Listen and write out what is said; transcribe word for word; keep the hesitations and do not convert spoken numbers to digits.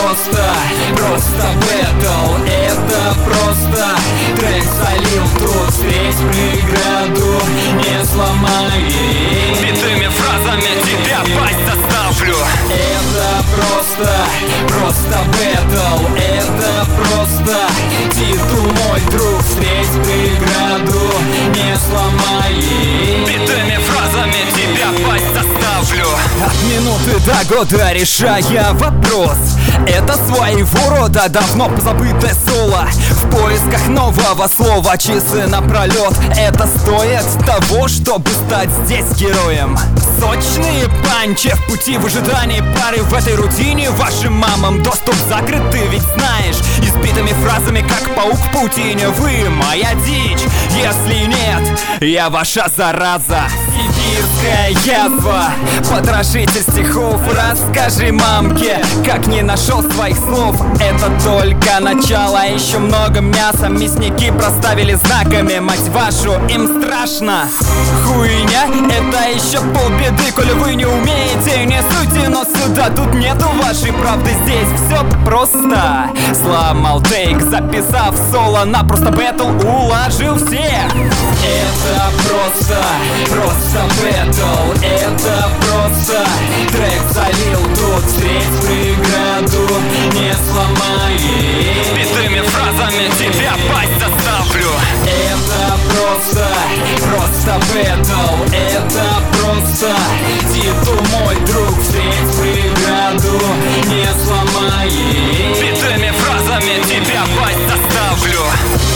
просто, просто бэтл. Это просто трек залил тут. Встреть преграду, не сломай. Битыми фразами тебя пасть заставлю. Это просто, просто бэтл. Это просто титул, мой друг. Встреть преграду, не сломай. Битыми фразами тебя пасть заставлю. От минуты до года решая вопрос. Это своего рода давно позабытое соло. В поисках нового слова, часы напролет. Это стоит того, чтобы стать здесь героем. Сочные панчи в пути, в ожидании пары. В этой рутине вашим мамам доступ закрыт, ты ведь знаешь. Избитыми фразами, как паук в паутине. Вы моя дичь, если нет, я ваша зараза. Сибирская язва, потрошитель стихов. Расскажи мамке, как не нашел своих слов. Это только начало, еще много мяса. Мясники проставили знаками, мать вашу, им страшно. Хуйня, это еще полбеды. Коли вы не умеете, не суйте нос сюда. Тут нету вашей правды, здесь все просто. Сломал тейк, записав соло. Напросто бэтл уложил всех. Это просто, просто бэтл. Это просто трек залил тут. Встреть преграду, не сломай. Битыми фразами тебя пасть заставлю. Это просто, просто бэтл. Это просто титул, мой друг. Встреть преграду, не сломай. Битыми фразами тебя пасть заставлю.